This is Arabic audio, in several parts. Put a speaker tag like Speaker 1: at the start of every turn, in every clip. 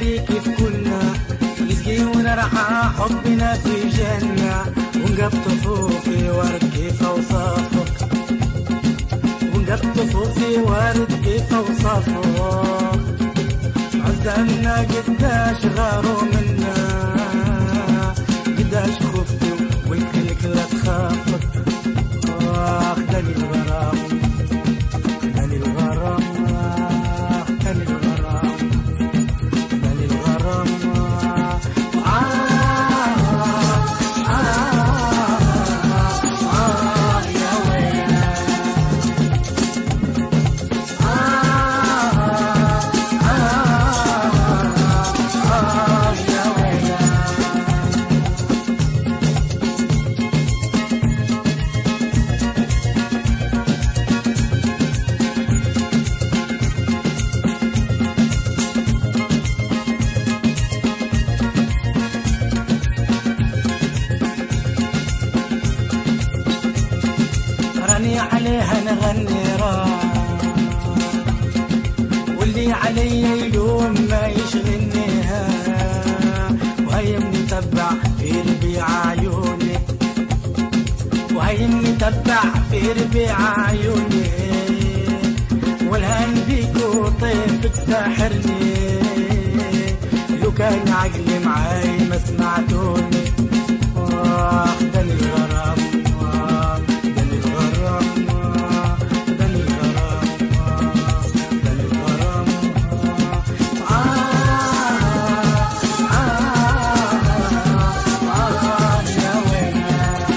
Speaker 1: تذكري كيف كنا نسقي ونرعى حبنا في جنة، ونقطفوا في ورد كيف اوصافك، ونقطفوا في ورد كيف اوصافك. عزمنا قداش غاروا منا، قداش خفتوا والكلك لا تخافك. خدني الغرام خدني الغرام خدني الغرام خدني الغرام. يا ويلي يا ويلي. راني عليها نغني واللي علي يلوم ما يشغلنيها، وهي منتبع في ربيع عيوني، وهي منتبع في ربيع عيوني. والهان بيك وطيفك ساحرني، لو كان عقلي معاي ما سمعتوني. خدني الغرام خدني الغرام خدني الغرام خدني الغرام. يا ويلي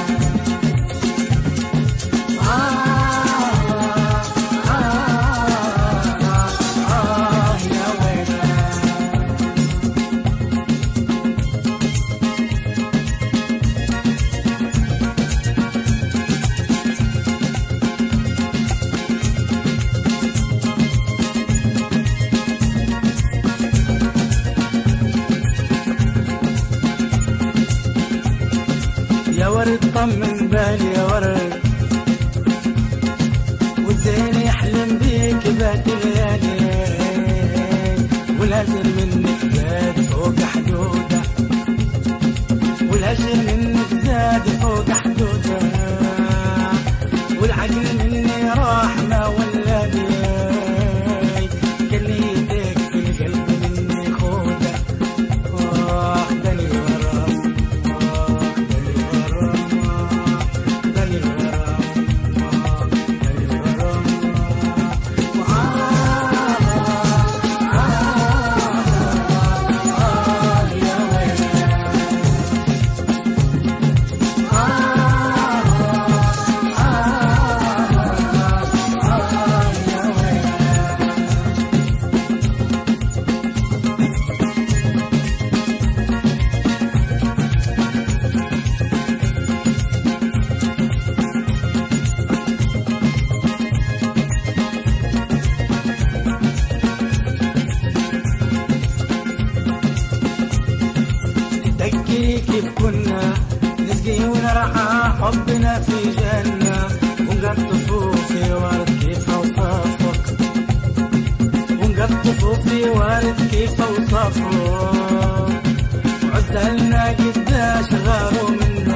Speaker 1: يا ويلي. يا ورد طمن بالي يا ورد، والزين يحلم بيك بات الليالي، والهجر منك زاد فوق حدوده، والهجر منك زاد فوق حدوده، والعقل مني راح ما ولا بي، كليتك في القلب مني خوده. خدني الغرام خدني الغرام خدني الغرام خدني الغرام. يا ويلي يا ويلي. تذكري كيف كنا نسقي ونرعى حبنا في جنة، ونقطفوا في ورد كيف اوصافك، ونقطفوا في ورد كيف اوصافك. عزلنا قداش غاروا منا،